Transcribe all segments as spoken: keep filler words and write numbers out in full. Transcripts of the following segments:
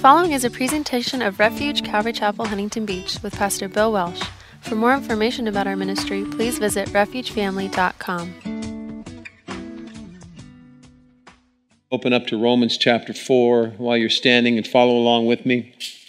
following is a presentation of Refuge Calvary Chapel, Huntington Beach with Pastor Bill Welsh. For more information about our ministry, please visit refuge family dot com. Open up to Romans chapter four while you're standing and follow along with me.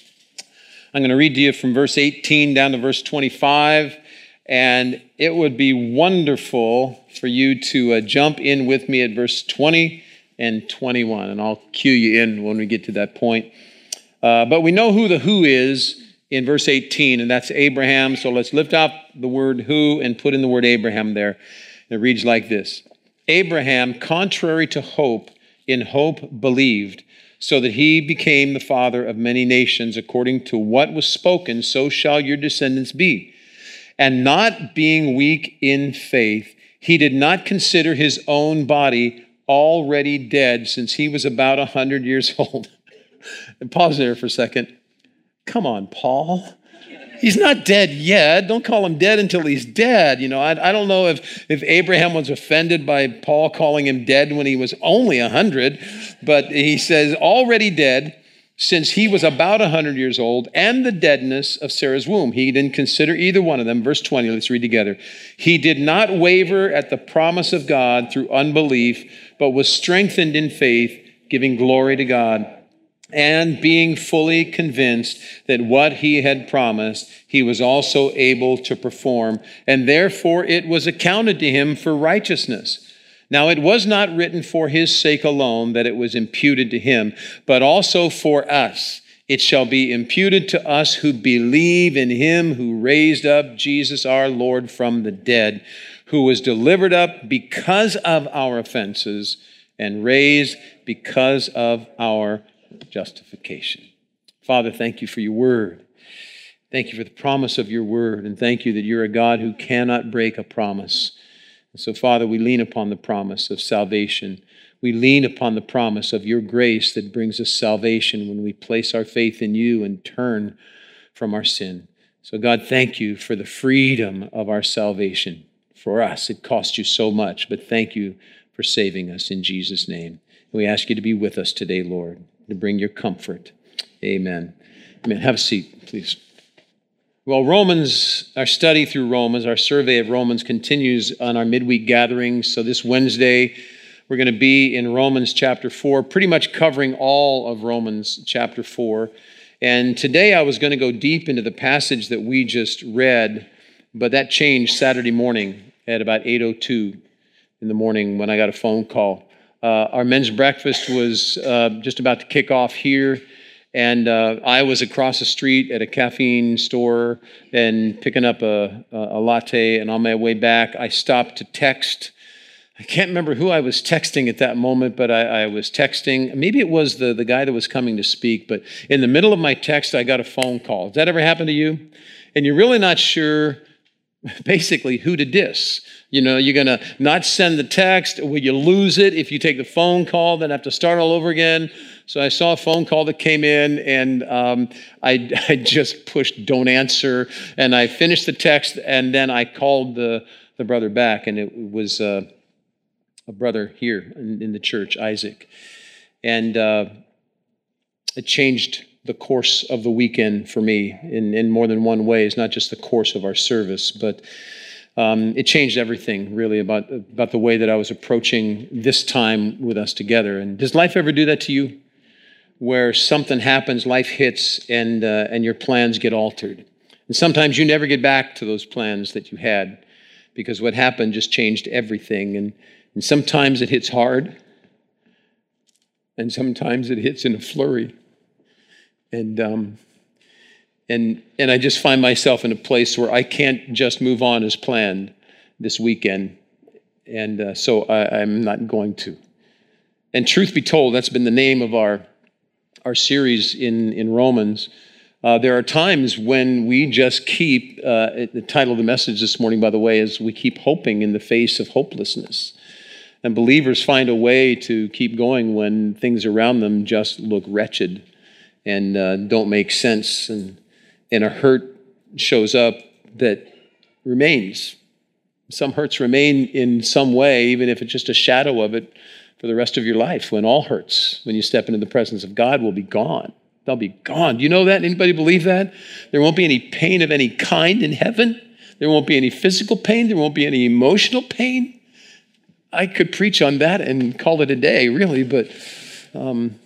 I'm going to read to you from verse eighteen down to verse twenty-five, and it would be wonderful for you to uh, jump in with me at verse twenty and twenty-one, and I'll cue you in when we get to that point. Uh, but we know who the who is in verse eighteen, and that's Abraham. So let's lift up the word who and put in the word Abraham there. It reads like this: Abraham, contrary to hope, in hope believed, so that he became the father of many nations, according to what was spoken, so shall your descendants be. And not being weak in faith, he did not consider his own body already dead, since he was about a hundred years old. And pause there for a second. Come on, Paul. He's not dead yet. Don't call him dead until he's dead. You know, I, I don't know if, if Abraham was offended by Paul calling him dead when he was only a hundred, but he says already dead, since he was about a hundred years old, and the deadness of Sarah's womb. He didn't consider either one of them. Verse twenty, let's read together. He did not waver at the promise of God through unbelief, but was strengthened in faith, giving glory to God, and being fully convinced that what he had promised, he was also able to perform, and therefore it was accounted to him for righteousness. Now it was not written for his sake alone that it was imputed to him, but also for us. It shall be imputed to us who believe in him who raised up Jesus our Lord from the dead, who was delivered up because of our offenses and raised because of our justification. Father, thank you for your word. Thank you for the promise of your word, and thank you that you're a God who cannot break a promise. And so, Father, we lean upon the promise of salvation. We lean upon the promise of your grace that brings us salvation when we place our faith in you and turn from our sin. So, God, thank you for the freedom of our salvation. For us, it cost you so much, but thank you for saving us in Jesus' name. And we ask you to be with us today, Lord, to bring your comfort. Amen. Amen. Have a seat, please. Well, Romans, our study through Romans, our survey of Romans continues on our midweek gatherings. So this Wednesday, we're going to be in Romans chapter four, pretty much covering all of Romans chapter four. And today I was going to go deep into the passage that we just read, but that changed Saturday morning at about eight oh two in the morning when I got a phone call. Uh, our men's breakfast was uh, just about to kick off here, and uh, I was across the street at a caffeine store and picking up a, a latte, and on my way back, I stopped to text. I can't remember who I was texting at that moment, but I, I was texting. Maybe it was the, the guy that was coming to speak, but in the middle of my text, I got a phone call. Has that ever happened to you? And you're really not sure basically who to diss. You know, you're going to not send the text. Will you lose it if you take the phone call, then have to start all over again? So I saw a phone call that came in, and um, I, I just pushed don't answer, and I finished the text, and then I called the, the brother back, and it was uh, a brother here in, in the church, Isaac. And uh, it changed the course of the weekend for me in, in more than one way. It's not just the course of our service, but um, it changed everything really about, about the way that I was approaching this time with us together. And does life ever do that to you? Where something happens, life hits, and uh, and your plans get altered. And sometimes you never get back to those plans that you had because what happened just changed everything. And, and sometimes it hits hard, and sometimes it hits in a flurry. And um, and and I just find myself in a place where I can't just move on as planned this weekend, and uh, so I, I'm not going to. And truth be told, that's been the name of our our series in in Romans. Uh, there are times when we just keep. Uh, the title of the message this morning, by the way, is "We Keep Hoping in the Face of Hopelessness." And believers find a way to keep going when things around them just look wretched and uh, don't make sense, and, and a hurt shows up that remains. Some hurts remain in some way, even if it's just a shadow of it for the rest of your life, when all hurts, when you step into the presence of God, will be gone. They'll be gone. Do you know that? Anybody believe that? There won't be any pain of any kind in heaven. There won't be any physical pain. There won't be any emotional pain. I could preach on that and call it a day, really, but um,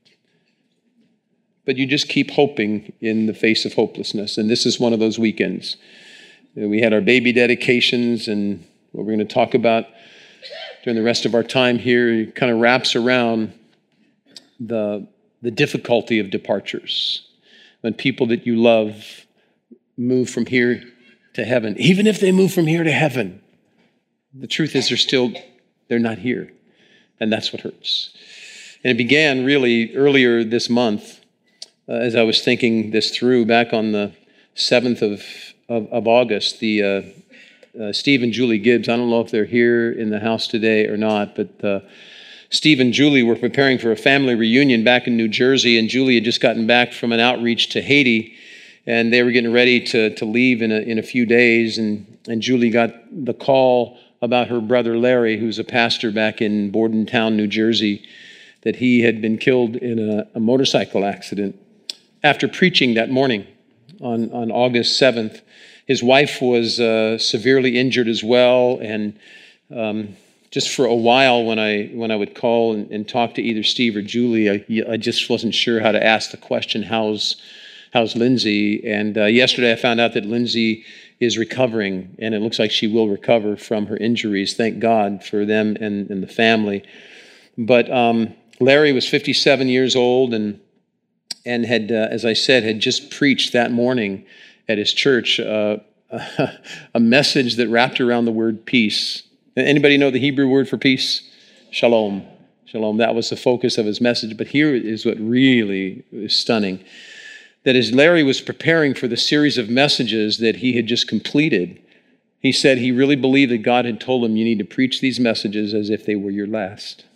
but you just keep hoping in the face of hopelessness. And this is one of those weekends. We had our baby dedications, and what we're going to talk about during the rest of our time here kind of wraps around the, the difficulty of departures. When people that you love move from here to heaven, even if they move from here to heaven, the truth is they're still, they're not here. And that's what hurts. And it began really earlier this month, uh, as I was thinking this through, back on the seventh of, of, of August, the uh, uh, Steve and Julie Gibbs, I don't know if they're here in the house today or not, but uh, Steve and Julie were preparing for a family reunion back in New Jersey, and Julie had just gotten back from an outreach to Haiti, and they were getting ready to, to leave in a, in a few days, and, and Julie got the call about her brother Larry, who's a pastor back in Bordentown, New Jersey, that he had been killed in a, a motorcycle accident. After preaching that morning on, on August seventh, his wife was uh, severely injured as well, and um, just for a while when I when I would call and, and talk to either Steve or Julie, I, I just wasn't sure how to ask the question, how's, how's Lindsay? And uh, yesterday I found out that Lindsay is recovering, and it looks like she will recover from her injuries. Thank God for them and, and the family. But um, Larry was fifty-seven years old and and had, uh, as I said, had just preached that morning at his church uh, a message that wrapped around the word peace. Anybody know the Hebrew word for peace? Shalom. Shalom. That was the focus of his message. But here is what really is stunning. That as Larry was preparing for the series of messages that he had just completed, he said he really believed that God had told him, you need to preach these messages as if they were your last.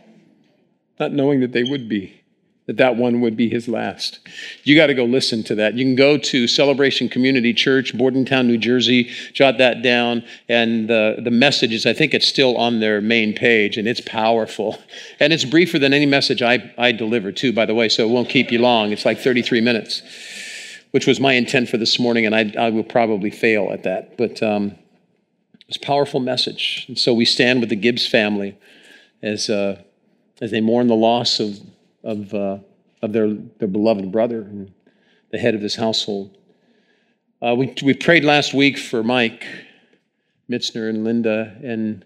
Not knowing that they would be. That that one would be his last. You got to go listen to that. You can go to Celebration Community Church, Bordentown, New Jersey, jot that down, and the, the messages, I think it's still on their main page, and it's powerful. And it's briefer than any message I, I deliver, too, by the way, so it won't keep you long. It's like thirty-three minutes, which was my intent for this morning, and I, I will probably fail at that. But um, it's a powerful message. And so we stand with the Gibbs family as uh, as they mourn the loss of of uh, of their, their beloved brother and the head of this household. Uh, we we prayed last week for Mike Mitzner and Linda and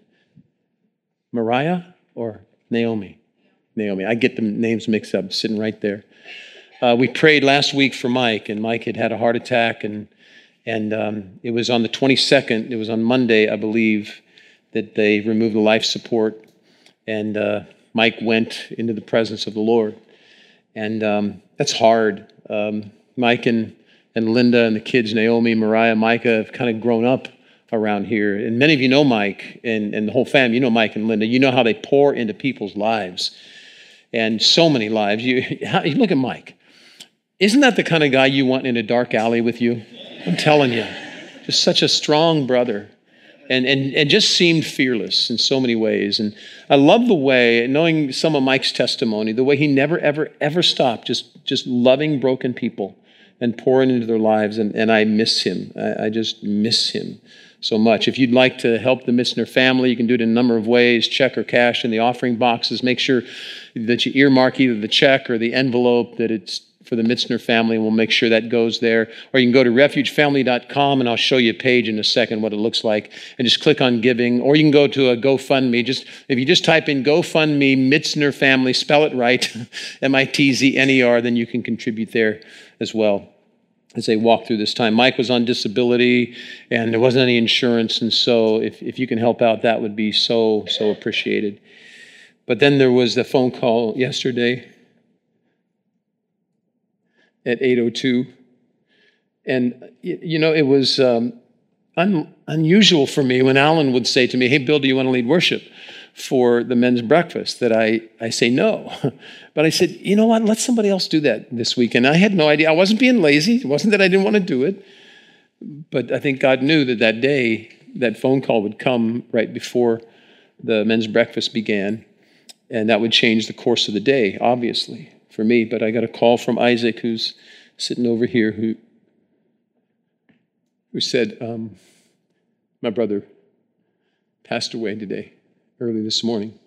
Mariah or Naomi? Naomi. I get the names mixed up, sitting right there. Uh, we prayed last week for Mike, and Mike had had a heart attack, and and um, it was on the twenty-second, it was on Monday, I believe, that they removed the life support, and uh, Mike went into the presence of the Lord. And um, that's hard. Um, Mike and, and Linda and the kids, Naomi, Mariah, Micah, have kind of grown up around here. And many of you know Mike and, and the whole family. You know Mike and Linda. You know how they pour into people's lives. And so many lives. You, how, you look at Mike. Isn't that the kind of guy you want in a dark alley with you? I'm telling you. Just such a strong brother. And, and and just seemed fearless in so many ways. And I love the way, knowing some of Mike's testimony, the way he never, ever, ever stopped just, just loving broken people and pouring into their lives. And, and I miss him. I, I just miss him so much. If you'd like to help the Mitzner family, you can do it in a number of ways. Check or cash in the offering boxes. Make sure that you earmark either the check or the envelope that it's for the Mitzner family, and we'll make sure that goes there. Or you can go to refuge family dot com, and I'll show you a page in a second what it looks like, and just click on giving. Or you can go to a GoFundMe. Just if you just type in GoFundMe Mitzner family, spell it right, M I T Z N E R, then you can contribute there as well as they walk through this time. Mike was on disability, and there wasn't any insurance, and so if, if you can help out, that would be so, so appreciated. But then there was the phone call yesterday at eight oh two. And, you know, it was um, un- unusual for me when Alan would say to me, hey, Bill, do you want to lead worship for the men's breakfast? That I, I say no. But I said, you know what, let somebody else do that this week. And I had no idea. I wasn't being lazy. It wasn't that I didn't want to do it. But I think God knew that that day, that phone call would come right before the men's breakfast began. And that would change the course of the day, obviously, for me, but I got a call from Isaac, who's sitting over here, who, who said, um, my brother passed away today, early this morning.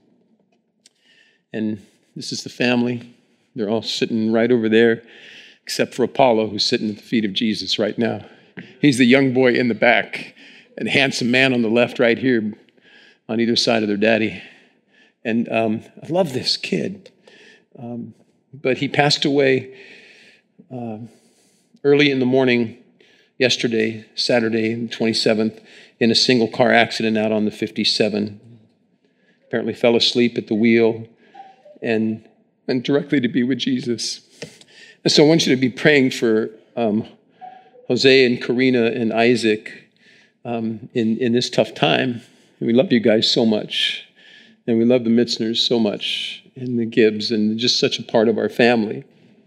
And this is the family. They're all sitting right over there, except for Apollo, who's sitting at the feet of Jesus right now. He's the young boy in the back and handsome man on the left right here on either side of their daddy. And um, I love this kid. Um, but he passed away uh, early in the morning yesterday, Saturday, the twenty-seventh, in a single car accident out on the fifty-seven. Apparently fell asleep at the wheel and went directly to be with Jesus. And so I want you to be praying for um, Jose and Karina and Isaac um, in, in this tough time. And we love you guys so much. And we love the Mitzners so much, and the Gibbs, and just such a part of our family.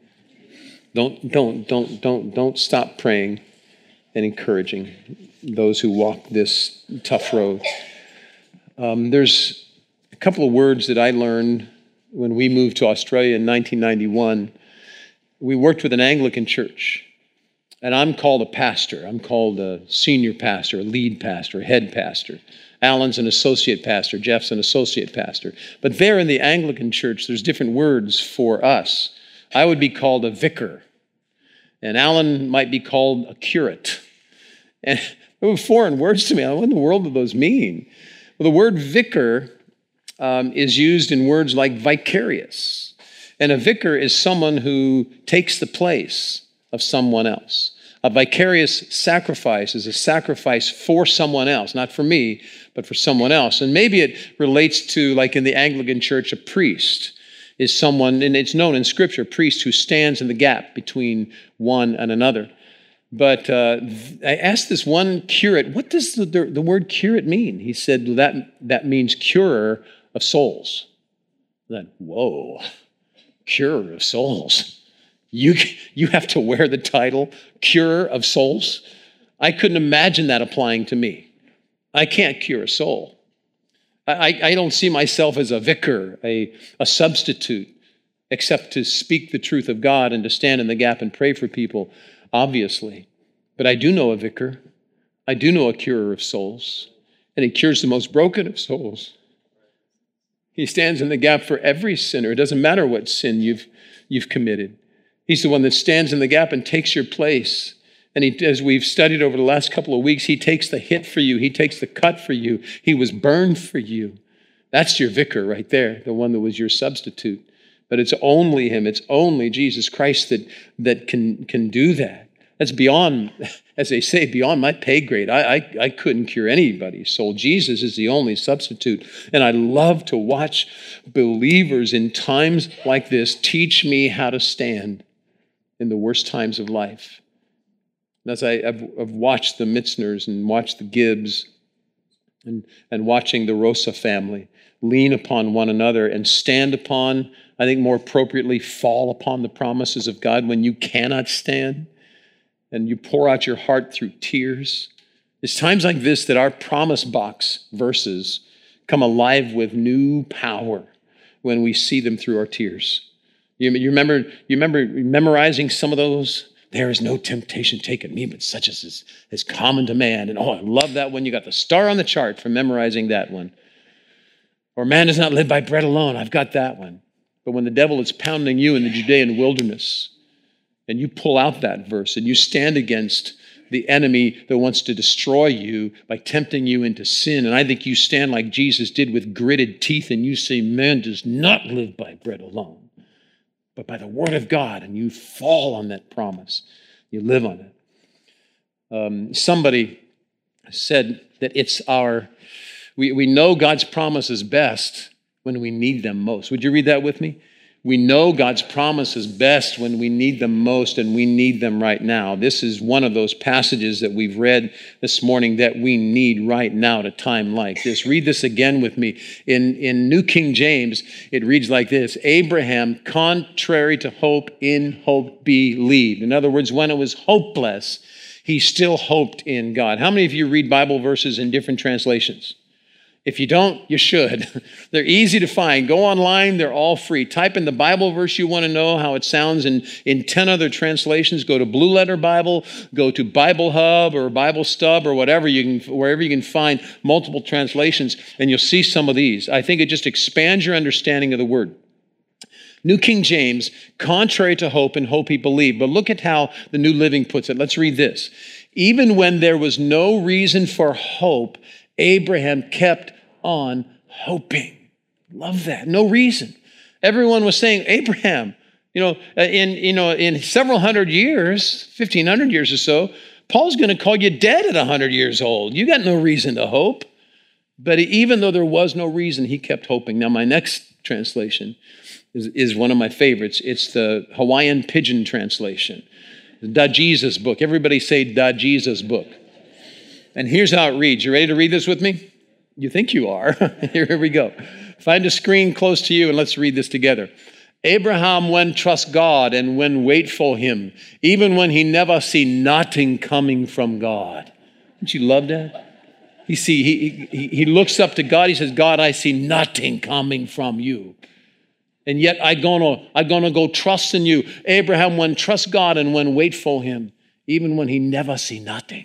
Don't, don't, don't, don't, don't stop praying and encouraging those who walk this tough road. Um, there's a couple of words that I learned when we moved to Australia in nineteen ninety-one. We worked with an Anglican church, and I'm called a pastor. I'm called a senior pastor, a lead pastor, a head pastor. Alan's an associate pastor. Jeff's an associate pastor. But there in the Anglican church, there's different words for us. I would be called a vicar, and Alan might be called a curate. And they were foreign words to me. What in the world do those mean? Well, the word vicar um, is used in words like vicarious. And a vicar is someone who takes the place of someone else. A vicarious sacrifice is a sacrifice for someone else, not for me, but for someone else. And maybe it relates to, like in the Anglican church, a priest is someone, and it's known in Scripture, a priest who stands in the gap between one and another. But uh, I asked this one curate, what does the, the, the word curate mean? He said, well, that, that means curer of souls. Then, whoa, curer of souls. You, you have to wear the title curer of souls? I couldn't imagine that applying to me. I can't cure a soul. I, I don't see myself as a vicar, a, a substitute, except to speak the truth of God and to stand in the gap and pray for people, obviously. But I do know a vicar. I do know a curer of souls, and he cures the most broken of souls. He stands in the gap for every sinner. It doesn't matter what sin you've, you've committed. He's the one that stands in the gap and takes your place. And he, as we've studied over the last couple of weeks, he takes the hit for you. He takes the cut for you. He was burned for you. That's your vicar right there, the one that was your substitute. But it's only him. It's only Jesus Christ that, that can, can do that. That's beyond, as they say, beyond my pay grade. I, I, I couldn't cure anybody's soul. Jesus is the only substitute. And I love to watch believers in times like this teach me how to stand in the worst times of life. And as I, I've, I've watched the Mitzners and watched the Gibbs and, and watching the Rosa family lean upon one another and stand upon, I think more appropriately, fall upon the promises of God when you cannot stand and you pour out your heart through tears. It's times like this that our promise box verses come alive with new power when we see them through our tears. You, you remember, you remember memorizing some of those? There is no temptation taken me, but such as is, is common to man. And oh, I love that one. You got the star on the chart for memorizing that one. Or man does not live by bread alone. I've got that one. But when the devil is pounding you in the Judean wilderness, and you pull out that verse, and you stand against the enemy that wants to destroy you by tempting you into sin, and I think you stand like Jesus did with gritted teeth, and you say, man does not live by bread alone, but by the word of God, and you fall on that promise. You live on it. Um, somebody said that it's our, we, we know God's promise is best when we need them most. Would you read that with me? We know God's promise is best when we need them most, and we need them right now. This is one of those passages that we've read this morning that we need right now at a time like this. Read this again with me. In, in New King James, it reads like this: Abraham, contrary to hope, in hope believed. In other words, when it was hopeless, he still hoped in God. How many of you read Bible verses in different translations? If you don't, you should. They're easy to find. Go online. They're all free. Type in the Bible verse you want to know, how it sounds in, in ten other translations. Go to Blue Letter Bible, go to Bible Hub or Bible Stub or whatever you can, wherever you can find multiple translations, and you'll see some of these. I think it just expands your understanding of the word. New King James, contrary to hope, and hope he believed. But look at how the New Living puts it. Let's read this. Even when there was no reason for hope, Abraham kept on hoping. Love that. No reason. Everyone was saying, Abraham, you know, in, you know, in several hundred years, fifteen hundred years or so, Paul's going to call you dead at one hundred years old. You got no reason to hope. But even though there was no reason, he kept hoping. Now, my next translation is, is one of my favorites. It's the Hawaiian Pidgin translation. Da Jesus book. Everybody say Da Jesus book. And here's how it reads. You ready to read this with me? You think you are. Here we go. Find a screen close to you and let's read this together. Abraham when trust God and when wait for him, even when he never see nothing coming from God. Don't you love that? He see he, he he looks up to God. He says, God, I see nothing coming from you. And yet I gonna I gonna go trust in you. Abraham when trust God and when wait for him, even when he never see nothing.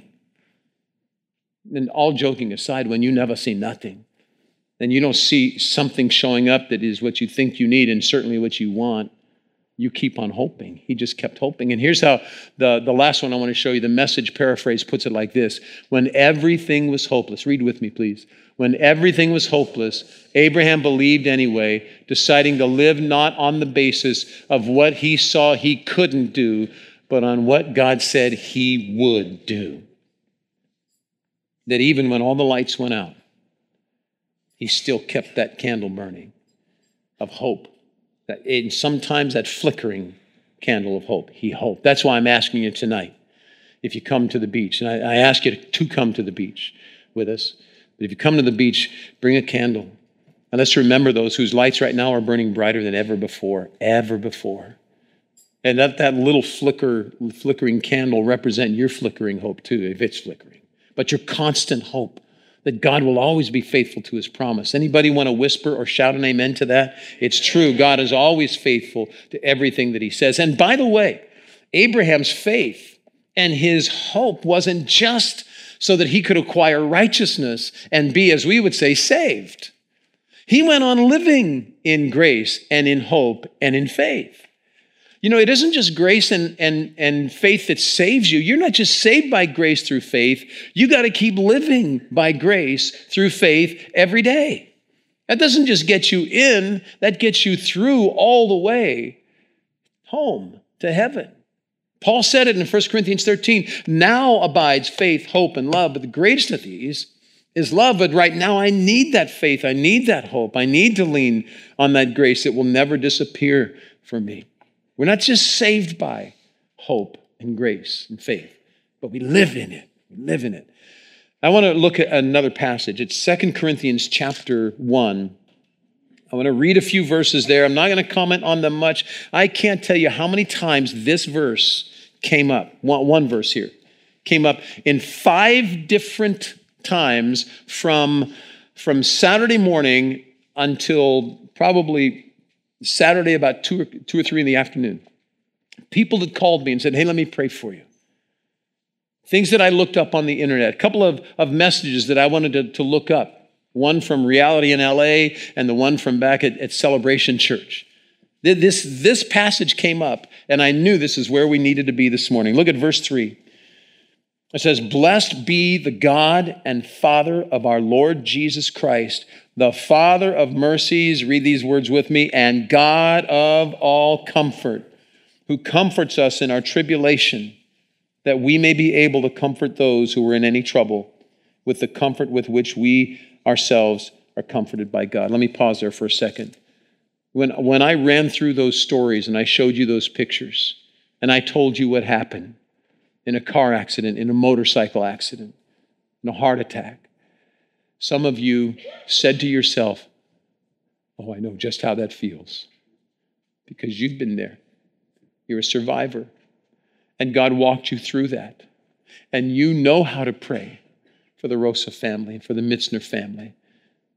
And all joking aside, when you never see nothing, then you don't see something showing up that is what you think you need and certainly what you want, you keep on hoping. He just kept hoping. And here's how the, the last one I want to show you, the Message paraphrase puts it like this. When everything was hopeless, read with me, please. When everything was hopeless, Abraham believed anyway, deciding to live not on the basis of what he saw he couldn't do, but on what God said he would do. That even when all the lights went out, he still kept that candle burning of hope. That, and sometimes that flickering candle of hope. He hoped. That's why I'm asking you tonight, if you come to the beach, and I, I ask you to come to the beach with us, but if you come to the beach, bring a candle. And let's remember those whose lights right now are burning brighter than ever before, ever before. And let that little flicker, flickering candle represent your flickering hope too, if it's flickering. But your constant hope that God will always be faithful to his promise. Anybody want to whisper or shout an amen to that? It's true. God is always faithful to everything that he says. And by the way, Abraham's faith and his hope wasn't just so that he could acquire righteousness and be, as we would say, saved. He went on living in grace and in hope and in faith. You know, it isn't just grace and, and, and faith that saves you. You're not just saved by grace through faith. You got to keep living by grace through faith every day. That doesn't just get you in, that gets you through all the way home to heaven. Paul said it in First Corinthians thirteen, now abides faith, hope, and love, but the greatest of these is love. But right now I need that faith. I need that hope. I need to lean on that grace that will never disappear from me. We're not just saved by hope and grace and faith, but we live in it. We live in it. I want to look at another passage. It's Second Corinthians chapter one. I want to read a few verses there. I'm not going to comment on them much. I can't tell you how many times this verse came up. One, one verse here came up in five different times from, from Saturday morning until probably Saturday about two or, two or three in the afternoon. People that called me and said, hey, let me pray for you. Things that I looked up on the internet, a couple of, of messages that I wanted to, to look up. One from Reality in L A and the one from back at, at Celebration Church. This, this passage came up and I knew this is where we needed to be this morning. Look at verse three. It says, blessed be the God and Father of our Lord Jesus Christ, the Father of mercies, read these words with me, and God of all comfort, who comforts us in our tribulation, that we may be able to comfort those who are in any trouble with the comfort with which we ourselves are comforted by God. Let me pause there for a second. When, when I ran through those stories and I showed you those pictures and I told you what happened in a car accident, in a motorcycle accident, in a heart attack, some of you said to yourself, oh, I know just how that feels because you've been there. You're a survivor. And God walked you through that. And you know how to pray for the Rosa family, for the Mitzner family.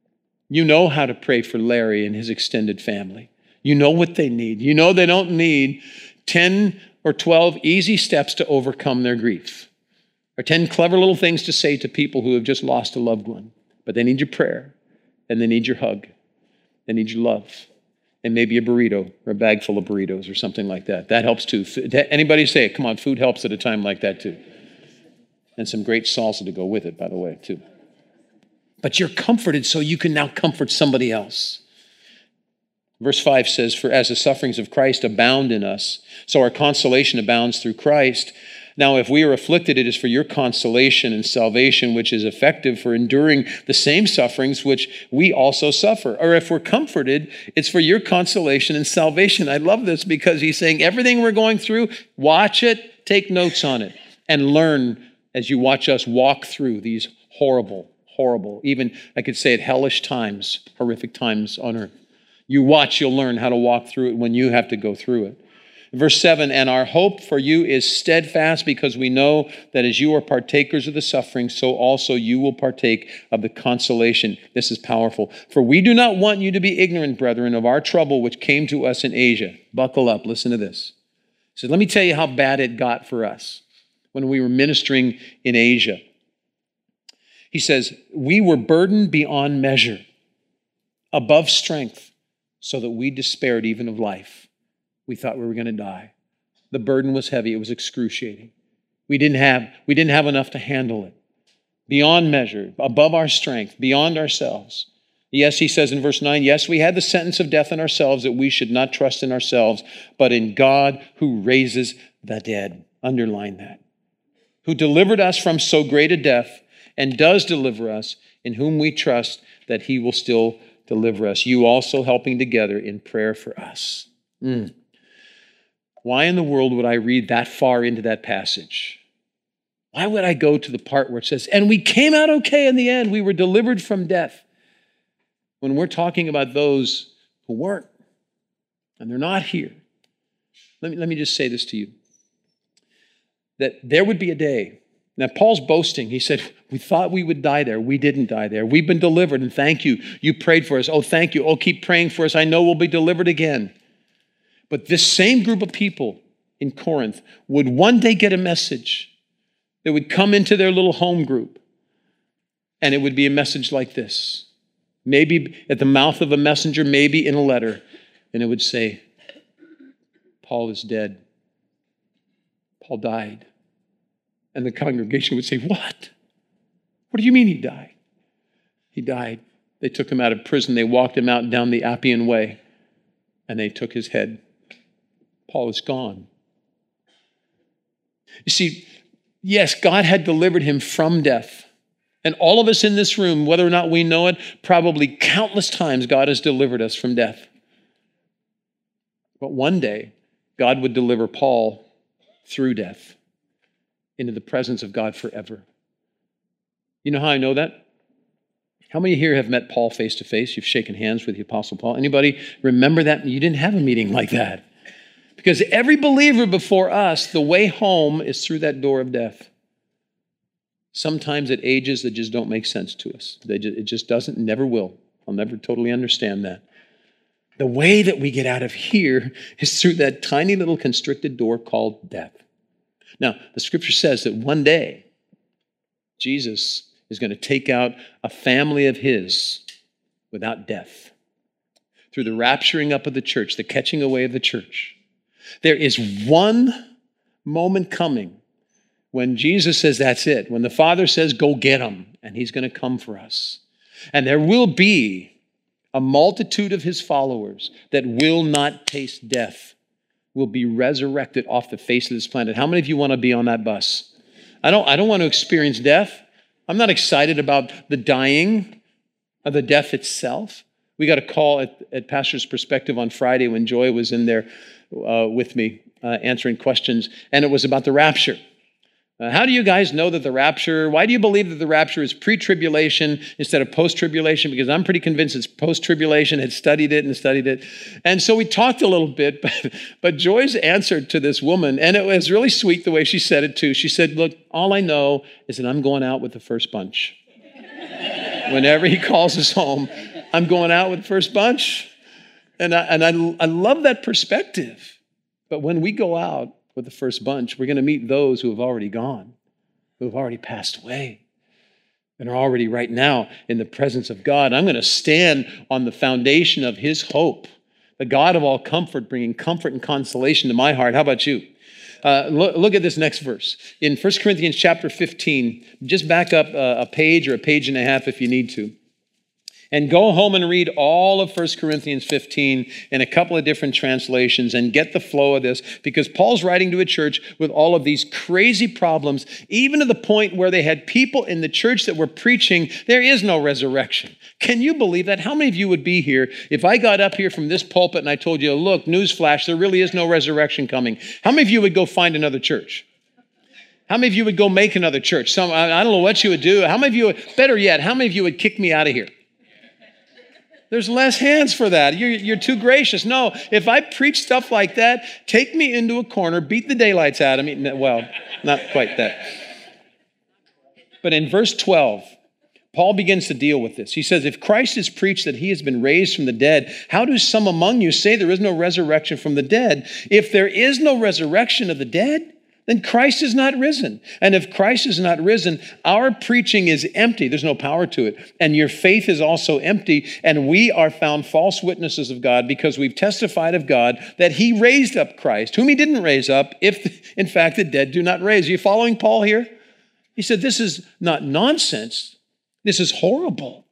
You know how to pray for Larry and his extended family. You know what they need. You know they don't need ten or twelve easy steps to overcome their grief, or ten clever little things to say to people who have just lost a loved one. But they need your prayer, and they need your hug. They need your love, and maybe a burrito or a bag full of burritos or something like that. That helps too. Anybody say it? Come on, food helps at a time like that too. And some great salsa to go with it, by the way, too. But you're comforted so you can now comfort somebody else. Verse five says, for as the sufferings of Christ abound in us, so our consolation abounds through Christ. Now, if we are afflicted, it is for your consolation and salvation, which is effective for enduring the same sufferings which we also suffer. Or if we're comforted, it's for your consolation and salvation. I love this because he's saying everything we're going through, watch it, take notes on it, and learn as you watch us walk through these horrible, horrible, even I could say it, hellish times, horrific times on earth. You watch, you'll learn how to walk through it when you have to go through it. Verse seven, and our hope for you is steadfast because we know that as you are partakers of the suffering, so also you will partake of the consolation. This is powerful. For we do not want you to be ignorant, brethren, of our trouble which came to us in Asia. Buckle up, listen to this. So let me tell you how bad it got for us when we were ministering in Asia. He says, we were burdened beyond measure, above strength, so that we despaired even of life. We thought we were going to die. The burden was heavy. It was excruciating. We didn't have, we didn't have enough to handle it. Beyond measure, above our strength, beyond ourselves. Yes, he says in verse nine, yes, we had the sentence of death in ourselves that we should not trust in ourselves, but in God who raises the dead. Underline that. Who delivered us from so great a death and does deliver us, in whom we trust that he will still deliver us. You also helping together in prayer for us. Mm. Why in the world would I read that far into that passage? Why would I go to the part where it says, and we came out okay in the end, we were delivered from death, when we're talking about those who weren't, and they're not here? Let me, let me just say this to you, that there would be a day. Now, Paul's boasting. He said, we thought we would die there. We didn't die there. We've been delivered, and thank you. You prayed for us. Oh, thank you. Oh, keep praying for us. I know we'll be delivered again. But this same group of people in Corinth would one day get a message that would come into their little home group, and it would be a message like this. Maybe at the mouth of a messenger, maybe in a letter, and it would say, Paul is dead. Paul died. And the congregation would say, what? What do you mean he died? He died. They took him out of prison. They walked him out down the Appian Way, and they took his head. Paul is gone. You see, yes, God had delivered him from death. And all of us in this room, whether or not we know it, probably countless times God has delivered us from death. But one day, God would deliver Paul through death into the presence of God forever. You know how I know that? How many here have met Paul face to face? You've shaken hands with the Apostle Paul. Anybody remember that? You didn't have a meeting like that. Because every believer before us, the way home is through that door of death. Sometimes at ages that just don't make sense to us. They just, it just doesn't, never will. I'll never totally understand that. The way that we get out of here is through that tiny little constricted door called death. Now, the scripture says that one day, Jesus is going to take out a family of his without death. Through the rapturing up of the church, the catching away of the church. There is one moment coming when Jesus says, that's it. When the Father says, go get him, and he's going to come for us. And there will be a multitude of his followers that will not taste death, will be resurrected off the face of this planet. How many of you want to be on that bus? I don't, I don't want to experience death. I'm not excited about the dying of the death itself. We got a call at, at Pastor's Perspective on Friday when Joy was in there uh, with me uh, answering questions, and it was about the rapture. Uh, how do you guys know that the rapture, why do you believe that the rapture is pre-tribulation instead of post-tribulation? Because I'm pretty convinced it's post-tribulation, had studied it and studied it. And so we talked a little bit, but, but Joy's answer to this woman, and it was really sweet the way she said it too. She said, look, all I know is that I'm going out with the first bunch. Whenever he calls us home, I'm going out with the first bunch. And I, and I, I love that perspective. But when we go out with the first bunch, we're going to meet those who have already gone, who have already passed away, and are already right now in the presence of God. I'm going to stand on the foundation of his hope, the God of all comfort, bringing comfort and consolation to my heart. How about you? Uh, look, look at this next verse. In First Corinthians chapter fifteen, just back up a, a page or a page and a half if you need to. And go home and read all of First Corinthians fifteen in a couple of different translations and get the flow of this, because Paul's writing to a church with all of these crazy problems, even to the point where they had people in the church that were preaching, there is no resurrection. Can you believe that? How many of you would be here if I got up here from this pulpit and I told you, look, newsflash, there really is no resurrection coming? How many of you would go find another church? How many of you would go make another church? Some, I don't know what you would do. How many of you, would, better yet, how many of you would kick me out of here? There's less hands for that. You're, you're too gracious. No, if I preach stuff like that, take me into a corner, beat the daylights out of me. Well, not quite that. But in verse twelve, Paul begins to deal with this. He says, if Christ is preached that he has been raised from the dead, how do some among you say there is no resurrection from the dead? If there is no resurrection of the dead, then Christ is not risen. And if Christ is not risen, our preaching is empty. There's no power to it. And your faith is also empty. And we are found false witnesses of God because we've testified of God that he raised up Christ, whom he didn't raise up, if in fact the dead do not raise. Are you following Paul here? He said, this is not nonsense. This is horrible.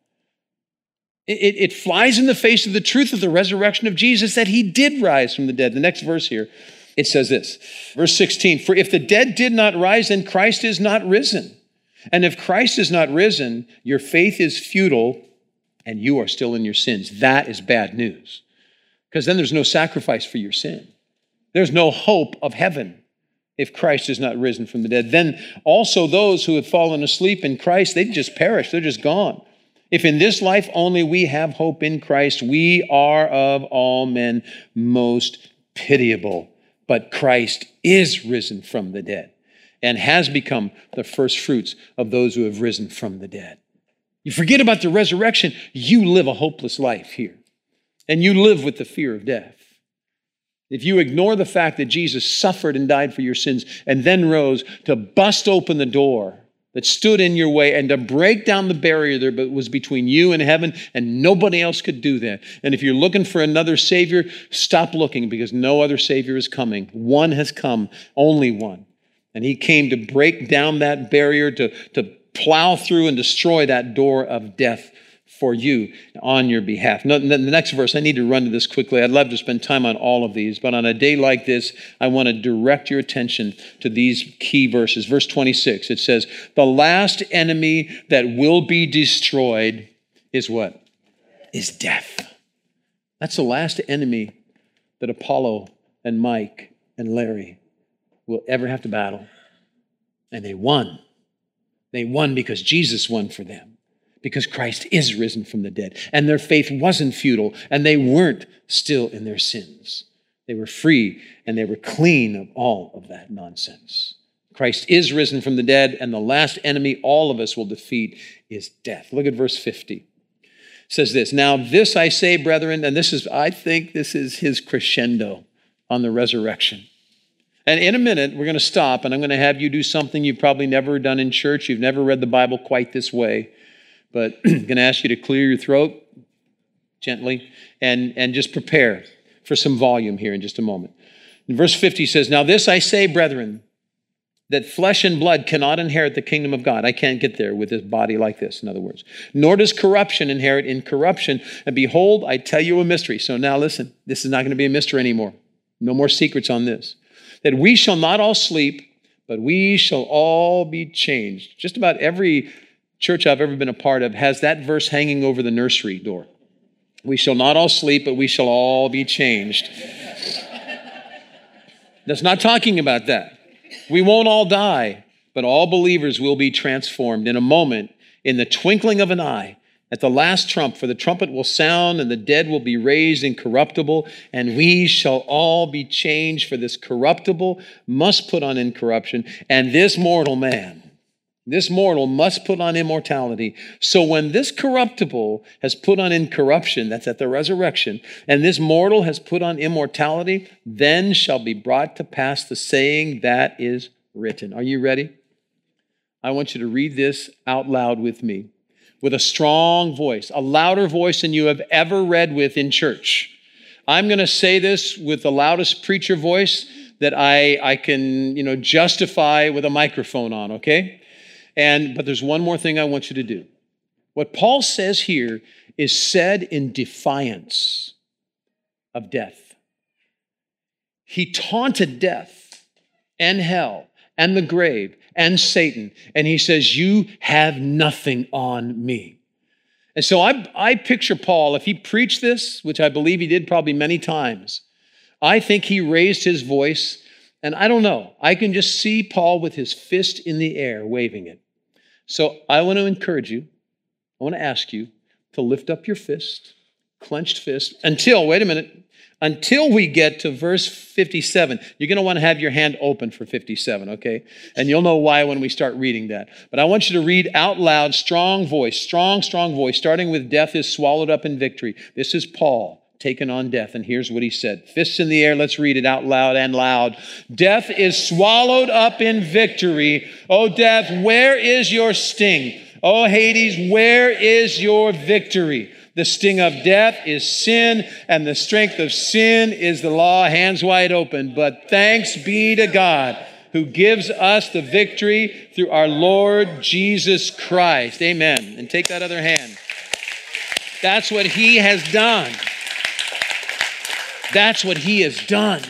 It, it, it flies in the face of the truth of the resurrection of Jesus, that he did rise from the dead. The next verse here. It says this, verse sixteen, for if the dead did not rise, then Christ is not risen. And if Christ is not risen, your faith is futile and you are still in your sins. That is bad news, because then there's no sacrifice for your sin. There's no hope of heaven if Christ is not risen from the dead. Then also those who have fallen asleep in Christ, they've just perished. They're just gone. If in this life only we have hope in Christ, we are of all men most pitiable. But Christ is risen from the dead and has become the first fruits of those who have risen from the dead. You forget about the resurrection, you live a hopeless life here. And you live with the fear of death. If you ignore the fact that Jesus suffered and died for your sins and then rose to bust open the door that stood in your way and to break down the barrier that was between you and heaven, and nobody else could do that. And if you're looking for another Savior, stop looking, because no other Savior is coming. One has come, only one. And he came to break down that barrier, to, to plow through and destroy that door of death for you on your behalf. No, the next verse, I need to run to this quickly. I'd love to spend time on all of these, but on a day like this, I want to direct your attention to these key verses. Verse twenty-six, it says, the last enemy that will be destroyed is what? Is death. That's the last enemy that Apollo and Mike and Larry will ever have to battle. And they won. They won because Jesus won for them. Because Christ is risen from the dead. And their faith wasn't futile. And they weren't still in their sins. They were free and they were clean of all of that nonsense. Christ is risen from the dead, and the last enemy all of us will defeat is death. Look at verse fifty. It says this, now this I say, brethren, and this is, I think this is his crescendo on the resurrection. And in a minute, we're going to stop, and I'm going to have you do something you've probably never done in church. You've never read the Bible quite this way. But I'm going to ask you to clear your throat gently and, and just prepare for some volume here in just a moment. In verse fifty says, now this I say, brethren, that flesh and blood cannot inherit the kingdom of God. I can't get there with this body like this, in other words. Nor does corruption inherit incorruption. And behold, I tell you a mystery. So now listen, this is not going to be a mystery anymore. No more secrets on this. That we shall not all sleep, but we shall all be changed. Just about every church I've ever been a part of has that verse hanging over the nursery door. We shall not all sleep, but we shall all be changed. That's not talking about that. We won't all die, but all believers will be transformed in a moment, in the twinkling of an eye, at the last trump, for the trumpet will sound and the dead will be raised incorruptible, and we shall all be changed, for this corruptible must put on incorruption, and this mortal man This mortal must put on immortality. So when this corruptible has put on incorruption, that's at the resurrection, and this mortal has put on immortality, then shall be brought to pass the saying that is written. Are you ready? I want you to read this out loud with me, with a strong voice, a louder voice than you have ever read with in church. I'm going to say this with the loudest preacher voice that I, I can, you know, justify with a microphone on, okay? And but there's one more thing I want you to do. What Paul says here is said in defiance of death. He taunted death and hell and the grave and Satan, and he says, you have nothing on me. And so I, I picture Paul, if he preached this, which I believe he did probably many times, I think he raised his voice, and I don't know, I can just see Paul with his fist in the air, waving it. So I want to encourage you, I want to ask you to lift up your fist, clenched fist, until, wait a minute, until we get to verse fifty-seven. You're going to want to have your hand open for fifty-seven, okay? And you'll know why when we start reading that. But I want you to read out loud, strong voice, strong, strong voice, starting with death is swallowed up in victory. This is Paul taken on death, and here's what he said. Fists in the air, let's read it out loud and loud. Death is swallowed up in victory. Oh, death, where is your sting? Oh, Hades, where is your victory? The sting of death is sin, and the strength of sin is the law, hands wide open. But thanks be to God who gives us the victory through our Lord Jesus Christ. Amen. And take that other hand. That's what he has done. That's what he has done.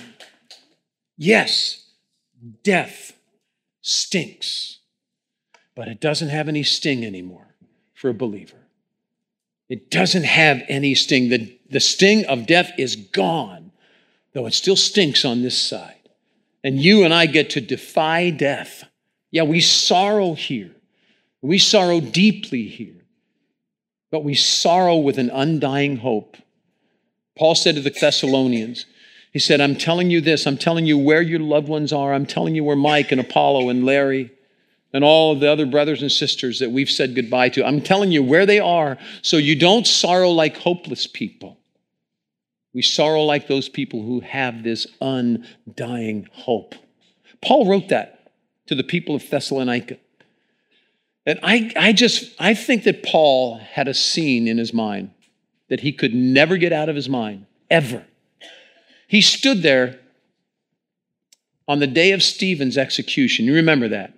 Yes, death stinks, but it doesn't have any sting anymore for a believer. It doesn't have any sting. The, the sting of death is gone, though it still stinks on this side. And you and I get to defy death. Yeah, we sorrow here. We sorrow deeply here, but we sorrow with an undying hope. Paul said to the Thessalonians, he said, I'm telling you this, I'm telling you where your loved ones are. I'm telling you where Mike and Apollo and Larry and all of the other brothers and sisters that we've said goodbye to. I'm telling you where they are so you don't sorrow like hopeless people. We sorrow like those people who have this undying hope. Paul wrote that to the people of Thessalonica. And I, I just, I think that Paul had a scene in his mind that he could never get out of his mind, ever. He stood there on the day of Stephen's execution. You remember that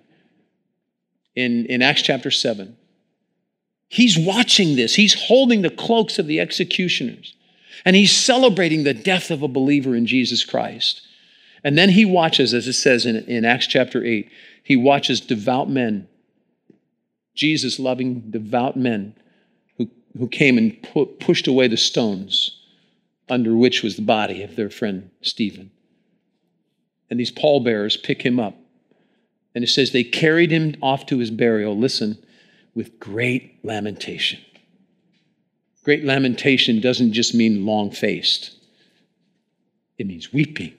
in, in Acts chapter seven. He's watching this. He's holding the cloaks of the executioners, and he's celebrating the death of a believer in Jesus Christ. And then he watches, as it says in, in Acts chapter eight, he watches devout men, Jesus-loving devout men, who came and pu- pushed away the stones under which was the body of their friend Stephen. And these pallbearers pick him up. And it says they carried him off to his burial, listen, with great lamentation. Great lamentation doesn't just mean long-faced. It means weeping.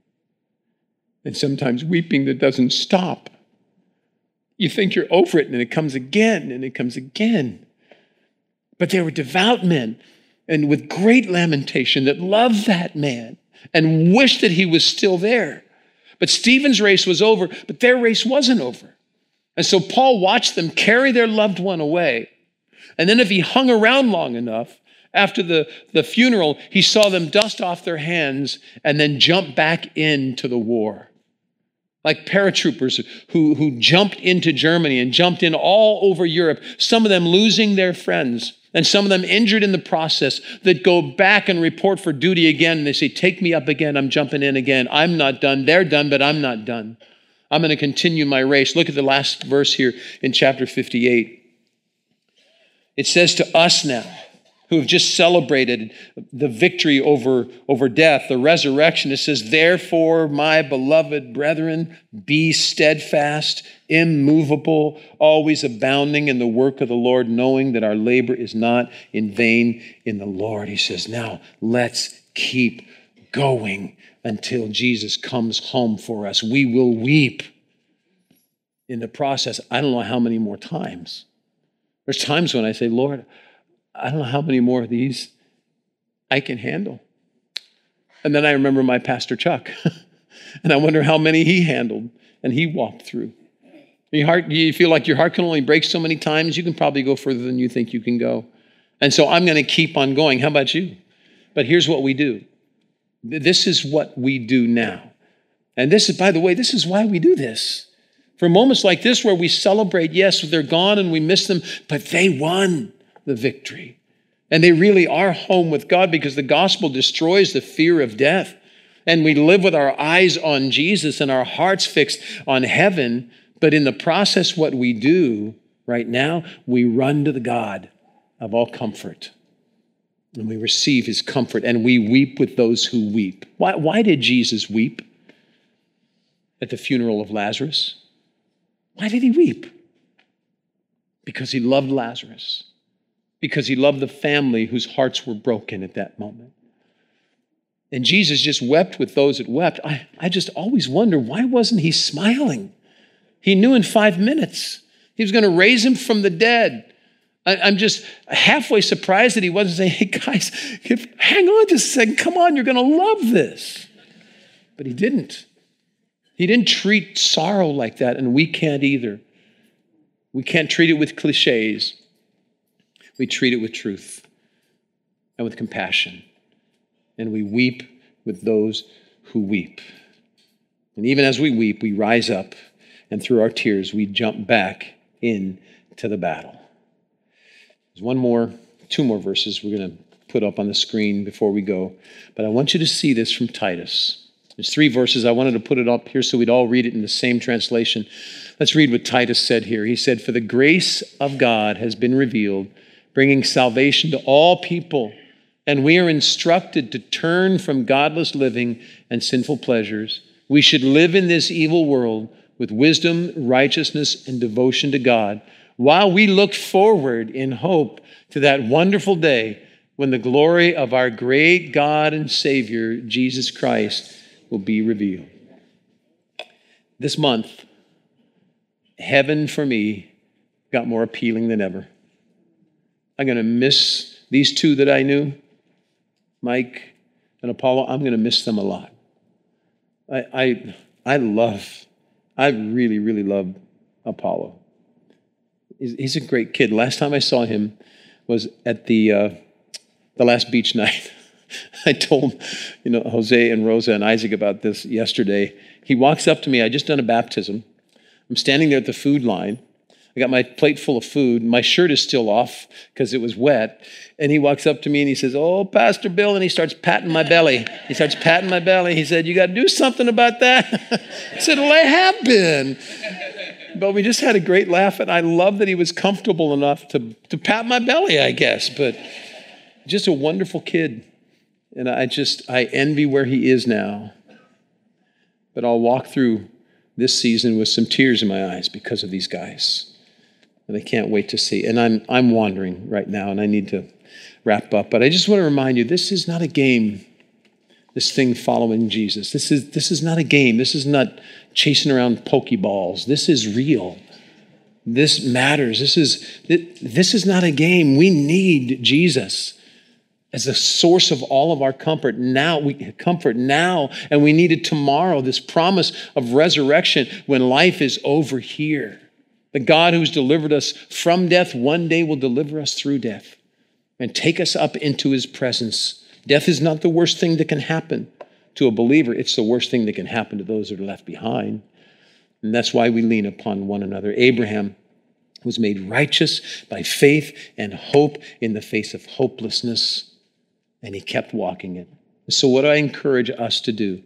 And sometimes weeping that doesn't stop. You think you're over it, and it comes again, and it comes again. But they were devout men, and with great lamentation, that loved that man and wished that he was still there. But Stephen's race was over, but their race wasn't over. And so Paul watched them carry their loved one away. And then if he hung around long enough, after the, the funeral, he saw them dust off their hands and then jump back into the war. Like paratroopers who, who jumped into Germany and jumped in all over Europe, some of them losing their friends, and some of them injured in the process, that go back and report for duty again. And they say, take me up again. I'm jumping in again. I'm not done. They're done, but I'm not done. I'm going to continue my race. Look at the last verse here in chapter fifty-eight. It says to us now, who have just celebrated the victory over, over death, the resurrection, it says, therefore, my beloved brethren, be steadfast, immovable, always abounding in the work of the Lord, knowing that our labor is not in vain in the Lord. He says, now let's keep going until Jesus comes home for us. We will weep. in the process, I don't know how many more times. There's times when I say, Lord, I don't know how many more of these I can handle. And then I remember my Pastor Chuck, and I wonder how many he handled and he walked through. Your heart, you feel like your heart can only break so many times, you can probably go further than you think you can go. And so I'm going to keep on going. How about you? But here's what we do. This is what we do now. And this is, by the way, this is why we do this. For moments like this where we celebrate, yes, they're gone and we miss them, but they won the victory. And they really are home with God because the gospel destroys the fear of death. And we live with our eyes on Jesus and our hearts fixed on heaven. But in the process, what we do right now, we run to the God of all comfort. And we receive his comfort and we weep with those who weep. Why, why did Jesus weep at the funeral of Lazarus? Why did he weep? Because he loved Lazarus. Because he loved the family whose hearts were broken at that moment. And Jesus just wept with those that wept. I, I just always wonder, why wasn't he smiling? He knew in five minutes he was going to raise him from the dead. I, I'm just halfway surprised that he wasn't saying, hey guys, hang on just a second. Come on, you're going to love this. But he didn't. He didn't treat sorrow like that, and we can't either. We can't treat it with cliches. We treat it with truth and with compassion. And we weep with those who weep. And even as we weep, we rise up, and through our tears, we jump back into the battle. There's one more, two more verses we're going to put up on the screen before we go. But I want you to see this from Titus. There's three verses. I wanted to put it up here so we'd all read it in the same translation. Let's read what Titus said here. He said, "For the grace of God has been revealed, bringing salvation to all people, and we are instructed to turn from godless living and sinful pleasures. We should live in this evil world with wisdom, righteousness, and devotion to God, while we look forward in hope to that wonderful day when the glory of our great God and Savior, Jesus Christ, will be revealed." This month, heaven for me got more appealing than ever. I'm going to miss these two that I knew, Mike and Apollo. I'm going to miss them a lot. I, I, I love, I really, really love Apollo. He's, he's a great kid. Last time I saw him was at the uh, the last beach night. I told, you know, Jose and Rosa and Isaac about this yesterday. He walks up to me. I just done a baptism. I'm standing there at the food line. I got my plate full of food. My shirt is still off because it was wet. And he walks up to me and he says, "Oh, Pastor Bill," and he starts patting my belly. He starts patting my belly. He said, "You got to do something about that." I said, "Well, I have been." But we just had a great laugh, and I love that he was comfortable enough to, to pat my belly, I guess. But just a wonderful kid. And I just, I envy where he is now. But I'll walk through this season with some tears in my eyes because of these guys. And I can't wait to see. And I'm I'm wandering right now, and I need to wrap up. But I just want to remind you, this is not a game, this thing following Jesus. This is this is not a game. This is not chasing around pokeballs. This is real. This matters. This is this is not a game. We need Jesus as the source of all of our comfort now, we comfort now, and we need it tomorrow, this promise of resurrection when life is over here. The God who's delivered us from death one day will deliver us through death and take us up into his presence. Death is not the worst thing that can happen to a believer. It's the worst thing that can happen to those that are left behind. And that's why we lean upon one another. Abraham was made righteous by faith and hope in the face of hopelessness. And he kept walking it. So what do I encourage us to do?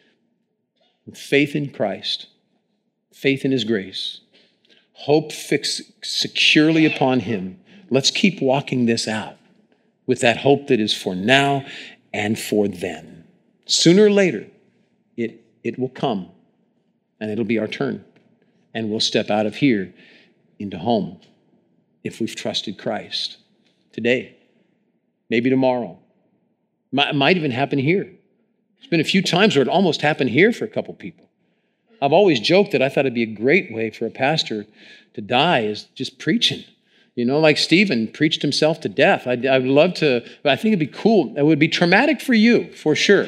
Faith in Christ, faith in his grace, hope fixed securely upon him. Let's keep walking this out with that hope that is for now and for then. Sooner or later, it, it will come, and it'll be our turn. And we'll step out of here into home if we've trusted Christ today, maybe tomorrow. It might even happen here. There's been a few times where it almost happened here for a couple people. I've always joked that I thought it'd be a great way for a pastor to die is just preaching. You know, like Stephen preached himself to death. I'd, I'd love to, I think it'd be cool. It would be traumatic for you, for sure.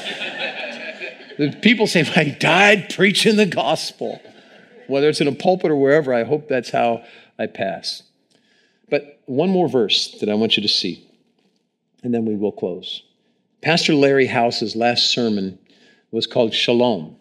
The people say, I died preaching the gospel. Whether it's in a pulpit or wherever, I hope that's how I pass. But one more verse that I want you to see, and then we will close. Pastor Larry House's last sermon was called Shalom.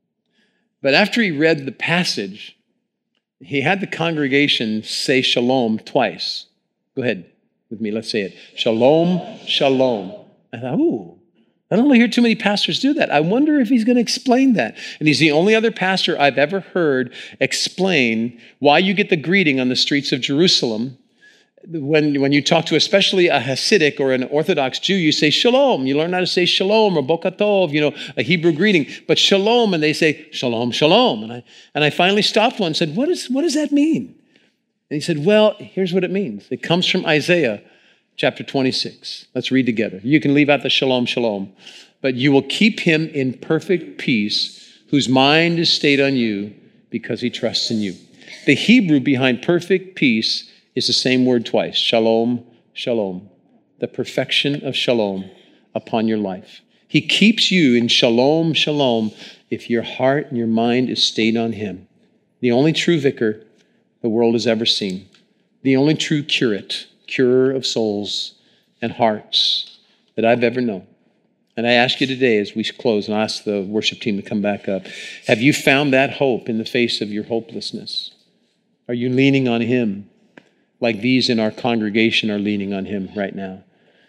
But after he read the passage, he had the congregation say shalom twice. Go ahead with me. Let's say it. Shalom, shalom. I thought, ooh, I don't hear too many pastors do that. I wonder if he's going to explain that. And he's the only other pastor I've ever heard explain why you get the greeting on the streets of Jerusalem. When, when you talk to especially a Hasidic or an Orthodox Jew, you say shalom. You learn how to say shalom or boker tov, you know, a Hebrew greeting. But shalom, and they say shalom, shalom. And I, and I finally stopped one and said, what, is, what does that mean? And he said, well, here's what it means. It comes from Isaiah chapter twenty-six. Let's read together. You can leave out the shalom, shalom. But you will keep him in perfect peace, whose mind is stayed on you because he trusts in you. The Hebrew behind perfect peace is the same word twice. Shalom, shalom. The perfection of shalom upon your life. He keeps you in shalom, shalom if your heart and your mind is stayed on him. The only true vicar the world has ever seen. The only true curate, curer of souls and hearts that I've ever known. And I ask you today as we close, and I ask the worship team to come back up, have you found that hope in the face of your hopelessness? Are you leaning on him like these in our congregation are leaning on him right now?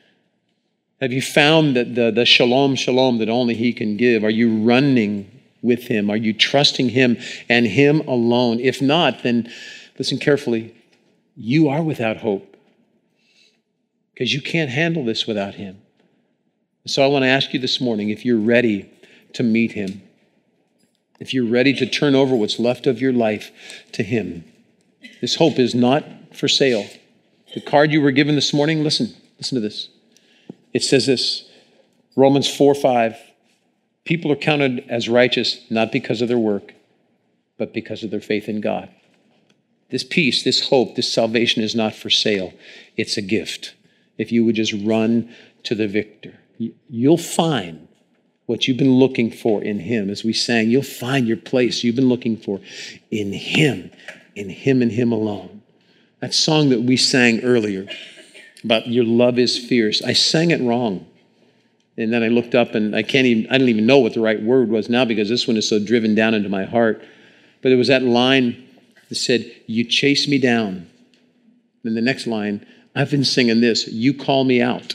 Have you found that the, the shalom, shalom that only he can give? Are you running with him? Are you trusting him and him alone? If not, then listen carefully. You are without hope because you can't handle this without him. So I want to ask you this morning, if you're ready to meet him, if you're ready to turn over what's left of your life to him. This hope is not for sale. The card you were given this morning, listen, listen to this. It says this, Romans four five, people are counted as righteous not because of their work, but because of their faith in God. This peace, this hope, this salvation is not for sale. It's a gift. If you would just run to the victor, you'll find what you've been looking for in him. As we sang, you'll find your place you've been looking for in him, in him and him alone. That song that we sang earlier about your love is fierce, I sang it wrong. And then I looked up and I can't even, I don't even know what the right word was now because this one is so driven down into my heart. But it was that line that said, you chase me down. And the next line, I've been singing this, you call me out.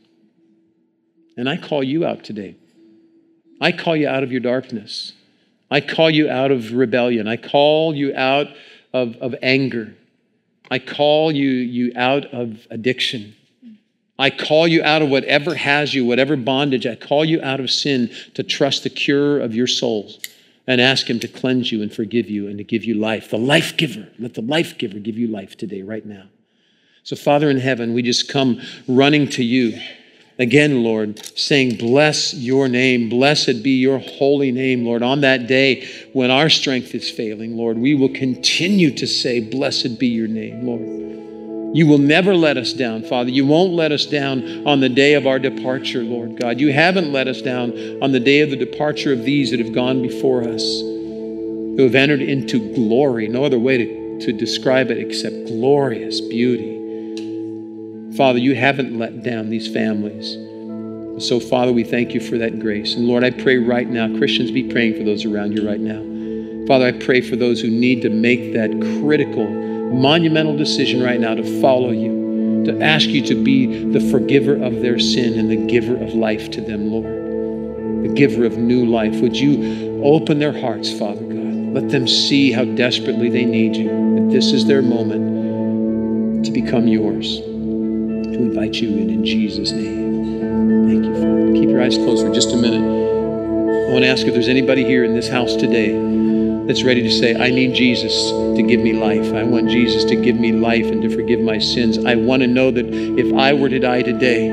And I call you out today. I call you out of your darkness. I call you out of rebellion. I call you out of, of anger. I call you, you out of addiction. I call you out of whatever has you, whatever bondage. I call you out of sin to trust the cure of your souls and ask him to cleanse you and forgive you and to give you life. The life giver. Let the life giver give you life today, right now. So Father in heaven, we just come running to you. Again, Lord, saying, bless your name. Blessed be your holy name, Lord. On that day when our strength is failing, Lord, we will continue to say, blessed be your name, Lord. You will never let us down, Father. You won't let us down on the day of our departure, Lord God. You haven't let us down on the day of the departure of these that have gone before us, who have entered into glory. No other way to, to describe it except glorious beauty. Father, you haven't let down these families. So, Father, we thank you for that grace. And Lord, I pray right now, Christians, be praying for those around you right now. Father, I pray for those who need to make that critical, monumental decision right now to follow you, to ask you to be the forgiver of their sin and the giver of life to them, Lord. The giver of new life. Would you open their hearts, Father God? Let them see how desperately they need you, that this is their moment to become yours. To invite you in in Jesus' name. Thank you, Father. Keep your eyes closed for just a minute. I want to ask if there's anybody here in this house today that's ready to say, I need Jesus to give me life. I want Jesus to give me life and to forgive my sins. I want to know that if I were to die today,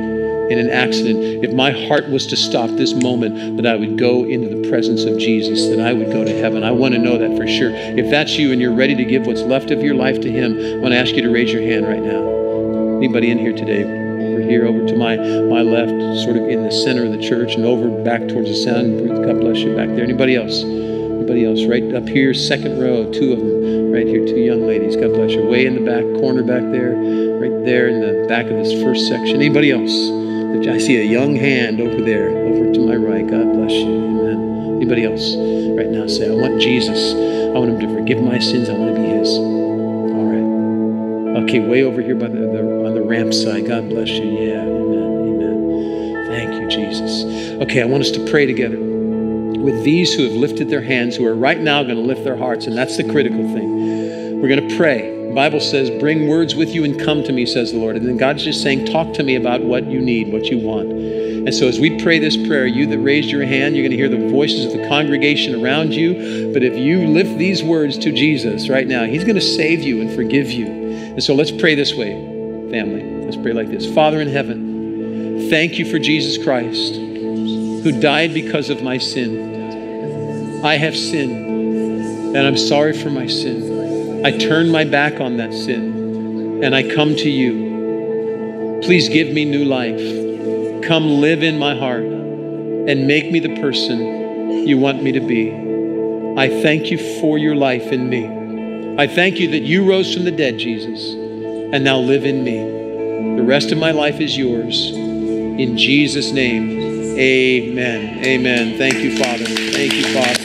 in an accident, if my heart was to stop this moment, that I would go into the presence of Jesus, that I would go to heaven. I want to know that for sure. If that's you and you're ready to give what's left of your life to Him, I want to ask you to raise your hand right now. Anybody in here today? Over here, over to my, my left, sort of in the center of the church, and over back towards the sound. God bless you back there. Anybody else? Anybody else? Right up here, second row, two of them. Right here, two young ladies. God bless you. Way in the back corner back there. Right there in the back of this first section. Anybody else? I see a young hand over there, over to my right. God bless you. Amen. Anybody else? Right now say, I want Jesus. I want Him to forgive my sins. I want to be His. All right. Okay, way over here by the, the on the ramp side. God bless you. Yeah. Amen. Amen. Thank you, Jesus. Okay, I want us to pray together with these who have lifted their hands, who are right now going to lift their hearts, and that's the critical thing. We're going to pray. The Bible says, bring words with you and come to me, says the Lord. And then God's just saying, talk to me about what you need, what you want. And so as we pray this prayer, you that raised your hand, you're going to hear the voices of the congregation around you. But if you lift these words to Jesus right now, He's going to save you and forgive you. And so let's pray this way, family. Let's pray like this. Father in heaven, thank you for Jesus Christ, who died because of my sin. I have sinned, and I'm sorry for my sin. I turn my back on that sin, and I come to you. Please give me new life. Come live in my heart and make me the person you want me to be. I thank you for your life in me. I thank you that you rose from the dead, Jesus, and now live in me. The rest of my life is yours. In Jesus' name, amen. Amen. Thank you, Father. Thank you, Father.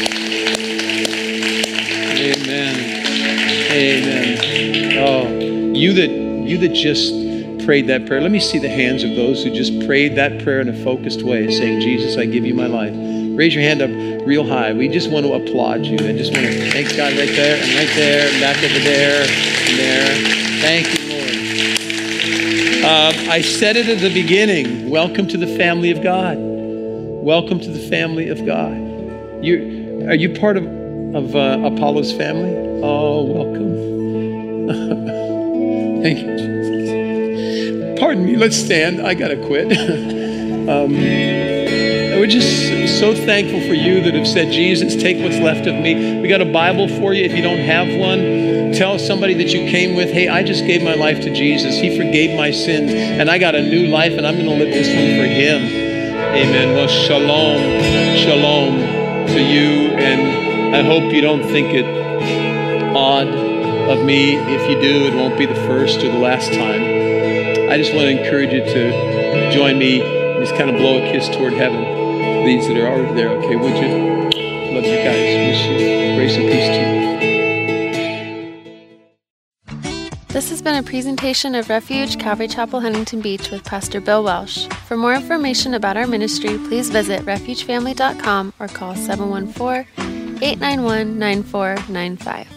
Amen. Oh, you that you that just prayed that prayer, let me see the hands of those who just prayed that prayer in a focused way, saying, Jesus, I give you my life. Raise your hand up real high. We just want to applaud you. I just want to thank God right there and right there and back over there and there. Thank you, Lord. Um, I said it at the beginning. Welcome to the family of God. Welcome to the family of God. You are you part of, of uh, Apollo's family? Oh, welcome. Thank you, Jesus. Pardon me, let's stand. I gotta quit. um, we're just so thankful for you that have said, Jesus, take what's left of me. We got a Bible for you. If you don't have one, tell somebody that you came with, hey, I just gave my life to Jesus. He forgave my sins, and I got a new life, and I'm gonna live this one for Him. Amen. Well, shalom, shalom to you, and I hope you don't think it odd of me. If you do, it won't be the first or the last time. I just want to encourage you to join me and just kind of blow a kiss toward heaven. These that are already there, okay, would you? Love you guys. Wish you grace and peace to you. This has been a presentation of Refuge Calvary Chapel, Huntington Beach with Pastor Bill Welsh. For more information about our ministry, please visit refuge family dot com or call seven one four, eight nine one, nine four nine five.